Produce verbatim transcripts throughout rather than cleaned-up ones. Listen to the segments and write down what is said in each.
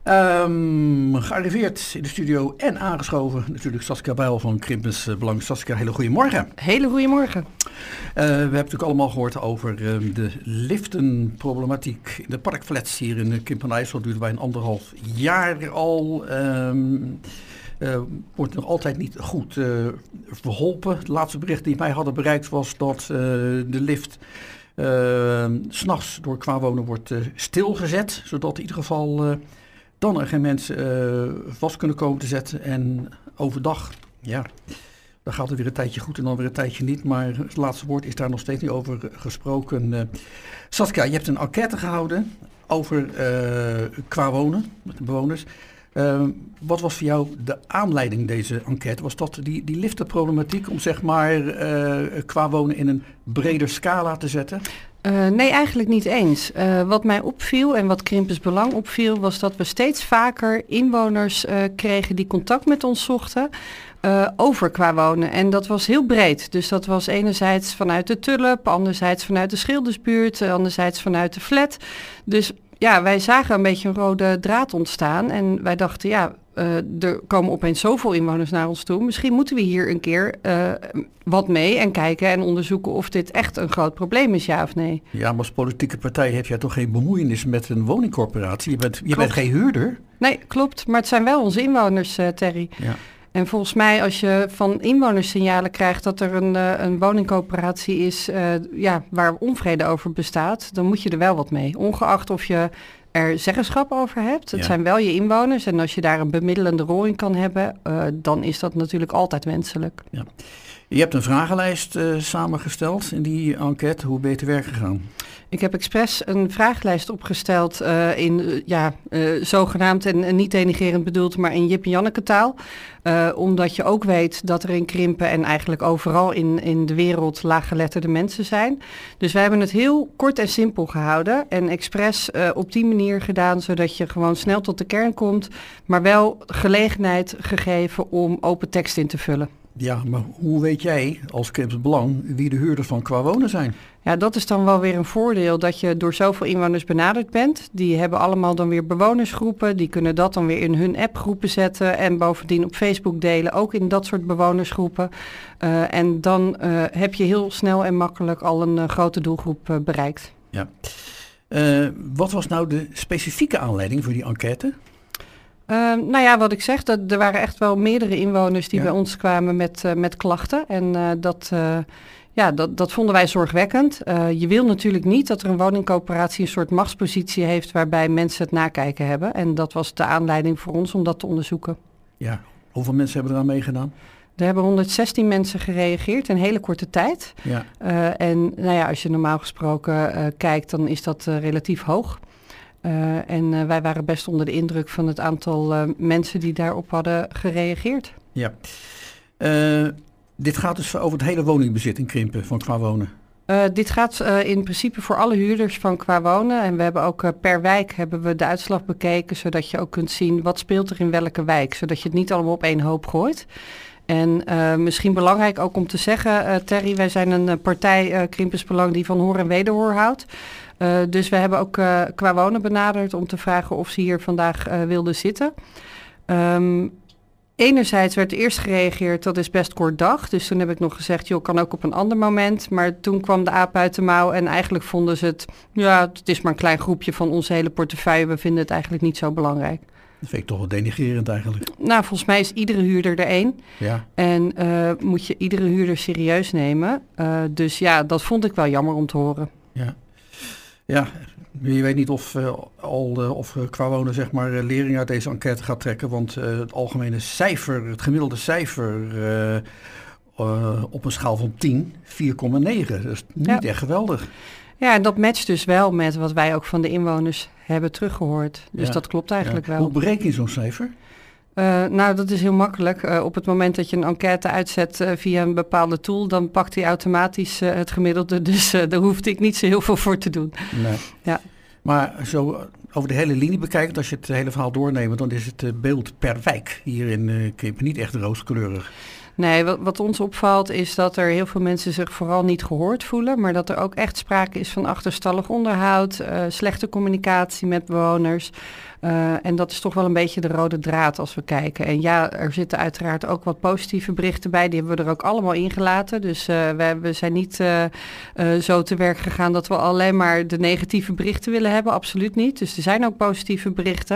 Um, gearriveerd in de studio en aangeschoven natuurlijk Saskia Bijl van Krimpens Belang. Saskia, hele goede morgen. Hele goede morgen. Uh, we hebben natuurlijk allemaal gehoord over uh, de liftenproblematiek in de parkflats hier in Krimpen-IJssel. Dat duurt bij een anderhalf jaar al. Um, uh, wordt nog altijd niet goed uh, verholpen. Het laatste bericht die mij hadden bereikt was dat uh, de lift uh, 's nachts door kwaadwonen wordt uh, stilgezet. Zodat in ieder geval uh, dan er geen mensen uh, vast kunnen komen te zetten. En overdag, ja, dan gaat het weer een tijdje goed en dan weer een tijdje niet. Maar het laatste woord is daar nog steeds niet over gesproken. Uh, Saskia, je hebt een enquête gehouden over uh, kwaadwonen met de bewoners. Uh, wat was voor jou de aanleiding deze enquête? Was dat die, die liftenproblematiek om zeg maar uh, kwaadwonen in een breder scala te zetten? Uh, nee, eigenlijk niet eens. Uh, wat mij opviel en wat Krimpens Belang opviel, was dat we steeds vaker inwoners uh, kregen die contact met ons zochten uh, over kwaadwonen. En dat was heel breed. Dus dat was enerzijds vanuit de Tulp, anderzijds vanuit de Schildersbuurt, anderzijds vanuit de flat. Dus ja, wij zagen een beetje een rode draad ontstaan en wij dachten, ja, uh, er komen opeens zoveel inwoners naar ons toe. Misschien moeten we hier een keer uh, wat mee en kijken en onderzoeken of dit echt een groot probleem is, ja of nee. Ja, maar als politieke partij heb jij toch geen bemoeienis met een woningcorporatie? Je bent, je bent geen huurder? Nee, klopt. Maar het zijn wel onze inwoners, uh, Terry. Ja. En volgens mij, als je van inwoners signalen krijgt dat er een, uh, een woningcoöperatie is uh, ja, waar onvrede over bestaat, dan moet je er wel wat mee. Ongeacht of je er zeggenschap over hebt. Het ja. zijn wel je inwoners en als je daar een bemiddelende rol in kan hebben, uh, dan is dat natuurlijk altijd wenselijk. Ja. Je hebt een vragenlijst uh, samengesteld in die enquête. Hoe ben je te werk gegaan? Ik heb expres een vragenlijst opgesteld uh, in uh, ja, uh, zogenaamd en, en niet denigrerend bedoeld, maar in Jip en Janneke taal. Uh, omdat je ook weet dat er in Krimpen en eigenlijk overal in, in de wereld laaggeletterde mensen zijn. Dus wij hebben het heel kort en simpel gehouden en expres uh, op die manier gedaan, zodat je gewoon snel tot de kern komt, maar wel gelegenheid gegeven om open tekst in te vullen. Ja, maar hoe weet jij als Krimpens Belang wie de huurders van kwaadwonen zijn? Ja, dat is dan wel weer een voordeel dat je door zoveel inwoners benaderd bent. Die hebben allemaal dan weer bewonersgroepen. Die kunnen dat dan weer in hun appgroepen zetten en bovendien op Facebook delen, ook in dat soort bewonersgroepen. Uh, en dan uh, heb je heel snel en makkelijk al een uh, grote doelgroep uh, bereikt. Ja. Uh, wat was nou de specifieke aanleiding voor die enquête? Uh, nou ja, wat ik zeg, dat er waren echt wel meerdere inwoners die ja. bij ons kwamen met, uh, met klachten. En uh, dat, uh, ja, dat, dat vonden wij zorgwekkend. Uh, je wil natuurlijk niet dat er een woningcoöperatie een soort machtspositie heeft waarbij mensen het nakijken hebben. En dat was de aanleiding voor ons om dat te onderzoeken. Ja, hoeveel mensen hebben eraan meegedaan? Er hebben honderdzestien mensen gereageerd in een hele korte tijd. Ja. Uh, en nou ja, als je normaal gesproken uh, kijkt, dan is dat uh, relatief hoog. Uh, en uh, wij waren best onder de indruk van het aantal uh, mensen die daarop hadden gereageerd. Ja. Uh, dit gaat dus over het hele woningbezit in Krimpen van kwaadwonen? Uh, dit gaat uh, in principe voor alle huurders van kwaadwonen. En we hebben ook uh, per wijk hebben we de uitslag bekeken, zodat je ook kunt zien wat speelt er in welke wijk. Zodat je het niet allemaal op één hoop gooit. En uh, misschien belangrijk ook om te zeggen, uh, Terry, wij zijn een uh, partij, uh, Krimpens Belang, die van hoor en wederhoor houdt. Uh, dus we hebben ook uh, kwaadwonen benaderd om te vragen of ze hier vandaag uh, wilden zitten. Um, enerzijds werd eerst gereageerd, dat is best kort dag. Dus toen heb ik nog gezegd, joh, kan ook op een ander moment. Maar toen kwam de aap uit de mouw en eigenlijk vonden ze het, ja, het is maar een klein groepje van onze hele portefeuille. We vinden het eigenlijk niet zo belangrijk. Dat vind ik toch wel denigrerend eigenlijk. Nou, volgens mij is iedere huurder er één. Ja. En uh, moet je iedere huurder serieus nemen. Uh, dus ja, dat vond ik wel jammer om te horen. Ja. Ja, je weet niet of, uh, al, uh, of uh, kwaadwonen zeg maar uh, lering uit deze enquête gaat trekken. Want uh, het algemene cijfer, het gemiddelde cijfer uh, uh, op een schaal van tien, vier komma negen. Dat is niet ja. echt geweldig. Ja, en dat matcht dus wel met wat wij ook van de inwoners hebben teruggehoord. Dus ja. dat klopt eigenlijk ja. wel. Hoe bereken je zo'n cijfer? Uh, nou, dat is heel makkelijk. Uh, op het moment dat je een enquête uitzet uh, via een bepaalde tool, dan pakt hij automatisch uh, het gemiddelde. Dus uh, daar hoefde ik niet zo heel veel voor te doen. Nee. Ja. Maar zo over de hele linie bekijkt, als je het hele verhaal doorneemt, dan is het uh, beeld per wijk hier in uh, Krimpen niet echt rooskleurig. Nee, wat, wat ons opvalt is dat er heel veel mensen zich vooral niet gehoord voelen, maar dat er ook echt sprake is van achterstallig onderhoud, uh, slechte communicatie met bewoners. Uh, en dat is toch wel een beetje de rode draad als we kijken. En ja, er zitten uiteraard ook wat positieve berichten bij. Die hebben we er ook allemaal ingelaten. Dus uh, we, we zijn niet uh, uh, zo te werk gegaan dat we alleen maar de negatieve berichten willen hebben. Absoluut niet. Dus er zijn ook positieve berichten.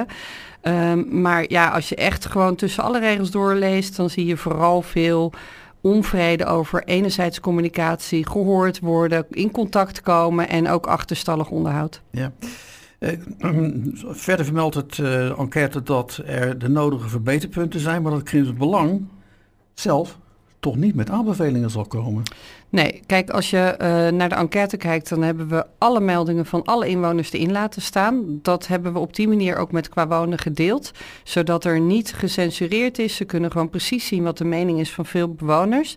Um, maar ja, als je echt gewoon tussen alle regels doorleest, dan zie je vooral veel onvrede over enerzijds communicatie, gehoord worden, in contact komen en ook achterstallig onderhoud. Ja. Uh, verder vermeldt het uh, enquête dat er de nodige verbeterpunten zijn, maar dat Crimpus Belang zelf toch niet met aanbevelingen zal komen. Nee, kijk, als je uh, naar de enquête kijkt, dan hebben we alle meldingen van alle inwoners erin laten staan. Dat hebben we op die manier ook met Qua Wonen gedeeld, zodat er niet gecensureerd is. Ze kunnen gewoon precies zien wat de mening is van veel bewoners.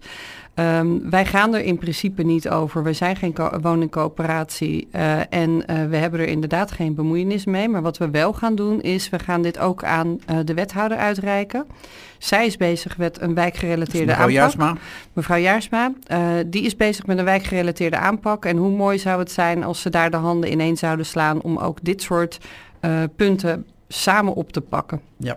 Um, wij gaan er in principe niet over. We zijn geen co- woningcoöperatie uh, en uh, we hebben er inderdaad geen bemoeienis mee. Maar wat we wel gaan doen is, we gaan dit ook aan uh, de wethouder uitreiken. Zij is bezig met een wijkgerelateerde mevrouw aanpak. Jaarsma. Mevrouw Jaarsma. Uh, die is bezig met een wijkgerelateerde aanpak. En hoe mooi zou het zijn als ze daar de handen ineen zouden slaan om ook dit soort uh, punten samen op te pakken. Ja.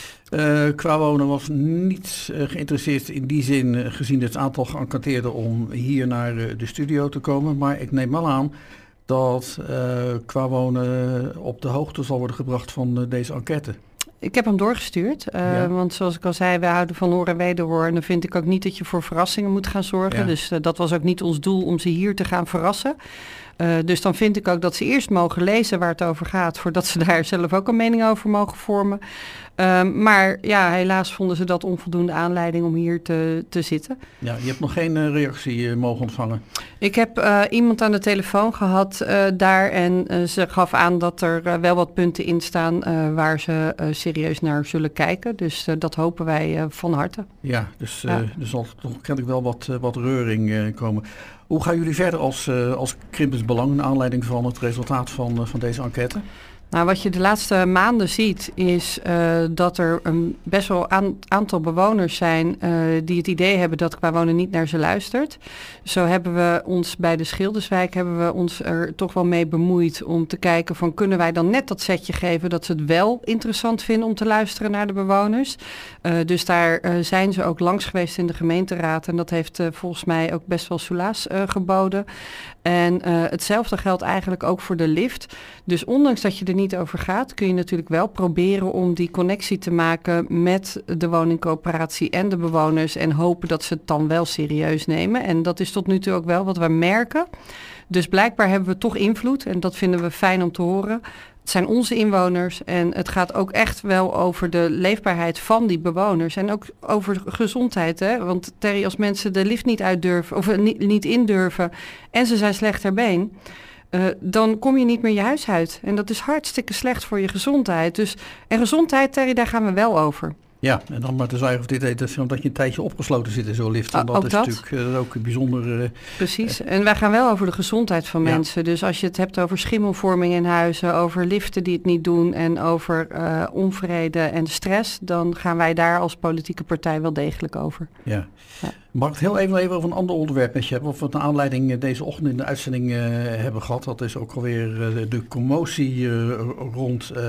Uh, Qua Wonen was niet uh, geïnteresseerd in die zin, uh, gezien het aantal geënquêteerden, om hier naar uh, de studio te komen. Maar ik neem wel aan dat uh, Qua Wonen op de hoogte zal worden gebracht van uh, deze enquête. Ik heb hem doorgestuurd, uh, ja. want zoals ik al zei, wij houden van hoor en wederhoor. En dan vind ik ook niet dat je voor verrassingen moet gaan zorgen. Ja. Dus uh, dat was ook niet ons doel om ze hier te gaan verrassen. Uh, dus dan vind ik ook dat ze eerst mogen lezen waar het over gaat, voordat ze daar zelf ook een mening over mogen vormen. Um, maar ja, helaas vonden ze dat onvoldoende aanleiding om hier te, te zitten. Ja, je hebt nog geen uh, reactie uh, mogen ontvangen? Ik heb uh, iemand aan de telefoon gehad uh, daar en uh, ze gaf aan dat er uh, wel wat punten in staan uh, waar ze uh, serieus naar zullen kijken. Dus uh, dat hopen wij uh, van harte. Ja, dus uh, ja. er zal toch kennelijk wel wat, uh, wat reuring uh, komen. Hoe gaan jullie verder als, uh, als Crimpus Belang naar aanleiding van het resultaat van, uh, van deze enquête? Nou, wat je de laatste maanden ziet is uh, dat er een best wel aan, aantal bewoners zijn uh, die het idee hebben dat Qua Wonen niet naar ze luistert. Zo hebben we ons bij de Schilderswijk hebben we ons er toch wel mee bemoeid om te kijken van kunnen wij dan net dat setje geven dat ze het wel interessant vinden om te luisteren naar de bewoners. Uh, dus daar uh, zijn ze ook langs geweest in de gemeenteraad en dat heeft uh, volgens mij ook best wel soelaas uh, geboden. En uh, hetzelfde geldt eigenlijk ook voor de lift. Dus ondanks dat je er niet over gaat, kun je natuurlijk wel proberen om die connectie te maken met de woningcoöperatie en de bewoners en hopen dat ze het dan wel serieus nemen. En dat is tot nu toe ook wel wat we merken. Dus blijkbaar hebben we toch invloed en dat vinden we fijn om te horen. Het zijn onze inwoners en het gaat ook echt wel over de leefbaarheid van die bewoners. En ook over gezondheid. Hè? Want Terry, als mensen de lift niet uit durven of niet, niet in durven en ze zijn slecht ter been, uh, dan kom je niet meer je huis uit. En dat is hartstikke slecht voor je gezondheid. Dus, en gezondheid, Terry, daar gaan we wel over. Ja, en dan maar te zeggen of dit is omdat je een tijdje opgesloten zit in zo'n lift. En dat ook is dat. natuurlijk uh, ook bijzonder. Uh, Precies, en wij gaan wel over de gezondheid van ja. mensen. Dus als je het hebt over schimmelvorming in huizen, over liften die het niet doen en over uh, onvrede en stress, dan gaan wij daar als politieke partij wel degelijk over. Ja. Ja. Mag ik het heel even, even over een ander onderwerp met je hebben? Of we het naar aanleiding deze ochtend in de uitzending uh, hebben gehad. Dat is ook alweer uh, de commotie uh, rond uh,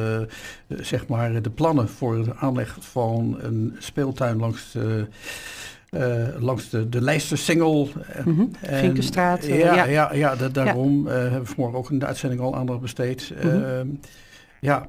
zeg maar de plannen voor de aanleg van een speeltuin langs de, uh, langs de, de Leicestersingel. Mm-hmm. Vinkenstraat. Uh, ja, ja, ja, ja da- daarom ja. Uh, hebben we vanmorgen ook in de uitzending al aandacht besteed. Mm-hmm. Uh, ja.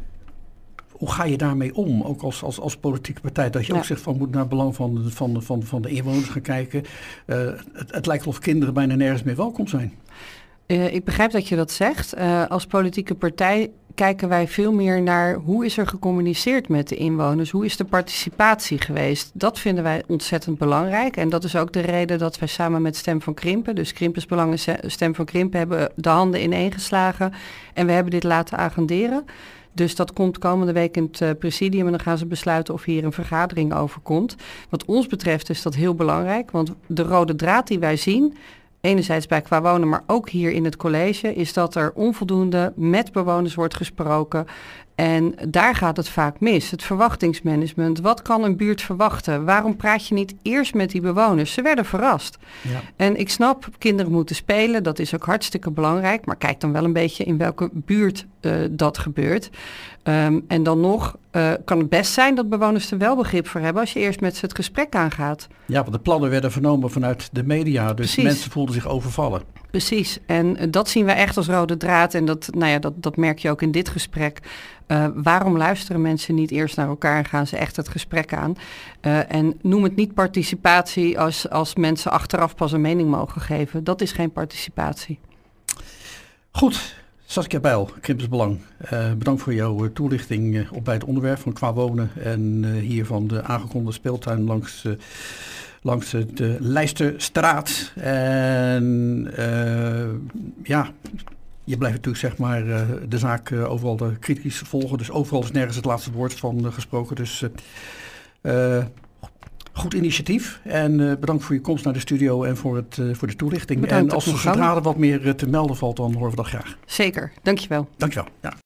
Hoe ga je daarmee om, ook als, als, als politieke partij? Dat je ja. ook zegt van moet naar het belang van de, van, van, van de inwoners gaan kijken. Uh, het, het lijkt alsof kinderen bijna nergens meer welkom zijn. Uh, ik begrijp dat je dat zegt. Uh, als politieke partij kijken wij veel meer naar hoe is er gecommuniceerd met de inwoners? Hoe is de participatie geweest? Dat vinden wij ontzettend belangrijk. En dat is ook de reden dat wij samen met Stem van Krimpen, dus Crimpus Belang en Stem van Krimpen, hebben de handen ineengeslagen. En we hebben dit laten agenderen. Dus dat komt komende week in het uh, presidium en dan gaan ze besluiten of hier een vergadering over komt. Wat ons betreft is dat heel belangrijk, want de rode draad die wij zien, enerzijds bij Qua Wonen, maar ook hier in het college, is dat er onvoldoende met bewoners wordt gesproken En daar gaat het vaak mis. Het verwachtingsmanagement. Wat kan een buurt verwachten? Waarom praat je niet eerst met die bewoners? Ze werden verrast. Ja. En ik snap, kinderen moeten spelen. Dat is ook hartstikke belangrijk. Maar kijk dan wel een beetje in welke buurt uh, dat gebeurt. Um, en dan nog uh, kan het best zijn dat bewoners er wel begrip voor hebben als je eerst met ze het gesprek aangaat. Ja, want de plannen werden vernomen vanuit de media. Dus Precies. mensen voelden zich overvallen. Precies. En uh, dat zien we echt als rode draad. En dat, nou ja, dat, dat merk je ook in dit gesprek. Uh, waarom luisteren mensen niet eerst naar elkaar en gaan ze echt het gesprek aan? Uh, en noem het niet participatie als, als mensen achteraf pas een mening mogen geven. Dat is geen participatie. Goed. Saskia Bijl, Krimpers Belang. Uh, bedankt voor jouw uh, toelichting uh, op bij het onderwerp van Qua Wonen. En uh, hier van de aangekondigde speeltuin langs, uh, langs de Leijsterstraat. En uh, ja... Je blijft natuurlijk zeg maar uh, de zaak uh, overal uh, kritisch volgen. Dus overal is nergens het laatste woord van uh, gesproken. Dus uh, uh, goed initiatief. En uh, bedankt voor je komst naar de studio en voor, het, uh, voor de toelichting. Bedankt, en als er zodra er wat meer uh, te melden valt, dan horen we dat graag. Zeker, dankjewel. Dankjewel, ja.